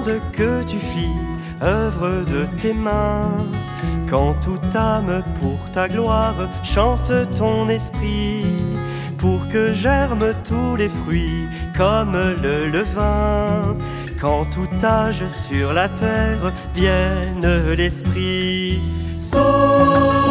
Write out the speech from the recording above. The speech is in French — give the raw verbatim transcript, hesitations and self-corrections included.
monde que tu fis, œuvre de tes mains. Quand toute âme pour ta gloire chante ton esprit, pour que germent tous les fruits comme le levain. Quand tout âge sur la terre vienne l'esprit. Sauve